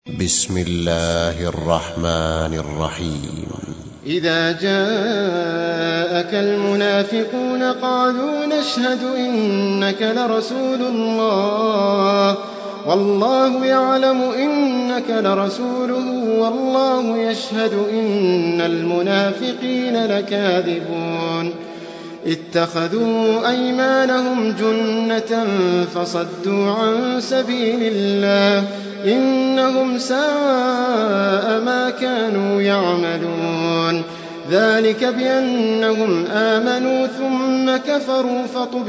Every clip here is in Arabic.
بسم الله الرحمن الرحيم. إذا جاءك المنافقون قالوا نشهد إنك لرسول الله والله يعلم إنك لرسوله والله يشهد إن المنافقين لكاذبون اتخذوا أيمانهم جنة فصدوا عن سبيل الله إنهم ساء ما كانوا يعملون ذلك بأنهم آمنوا ثم كفروا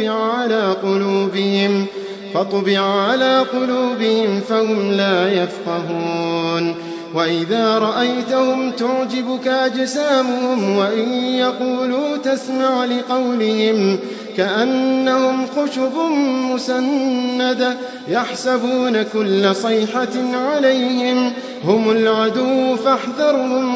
فطبع على قلوبهم فهم لا يفقهون وإذا رأيتهم تعجبك أجسامهم وإن يقولوا تسمع لقولهم كأنهم خشب مسندة يحسبون كل صيحة عليهم هم العدو فاحذرهم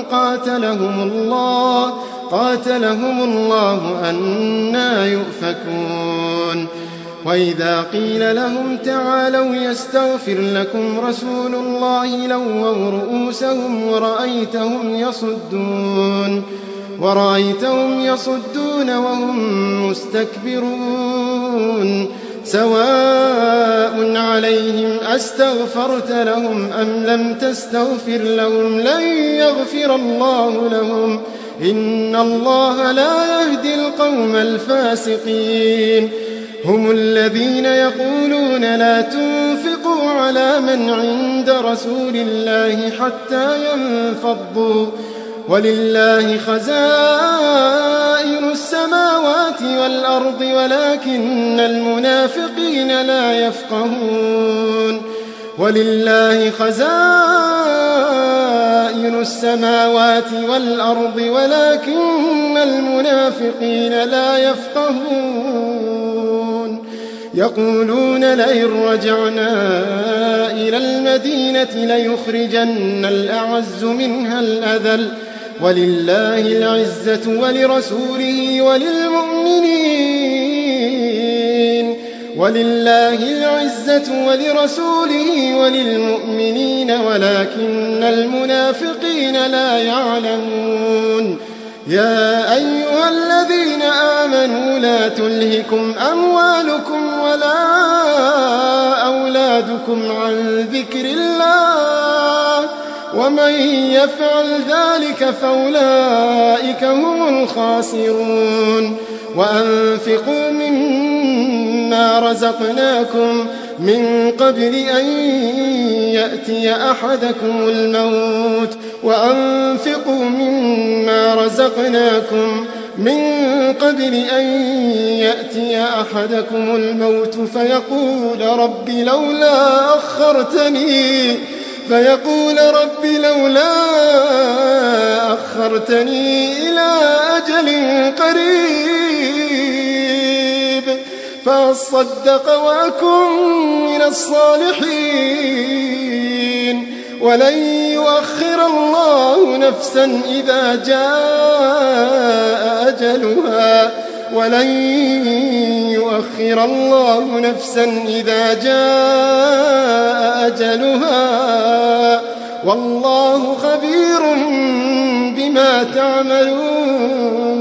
قاتلهم الله أنى يؤفكون وإذا قيل لهم تعالوا يستغفر لكم رسول الله لووا رؤوسهم ورأيتهم يصدون وهم مستكبرون سواء عليهم أستغفرت لهم أم لم تستغفر لهم لن يغفر الله لهم إن الله لا يهدي القوم الفاسقين هم الذين يقولون لا تنفقوا على من عند رسول الله حتى ينفضوا ولله خزائن السماوات والأرض ولكن المنافقين لا يفقهون ولله خزائن السماوات والأرض ولكن المنافقين لا يفقهون يقولون لئن رجعنا إلى المدينة ليخرجن الأعز منها الأذل ولله العزة ولرسوله وللمؤمنين ولكن المنافقين لا يعلمون يا أيها الذين آمنوا لا تلهكم أموالكم ولا أولادكم عن ذكر الله ومن يفعل ذلك فأولئك هم الخاسرون وأنفقوا مما رزقناكم من قبل أن يأتي أحدكم الموت فيقول رب لولا أخرتني إلى أجل قريب فأصدق وأكن من الصالحين ولن يؤخر الله نفسا إذا جاء أجلها والله خبير بما تعملون.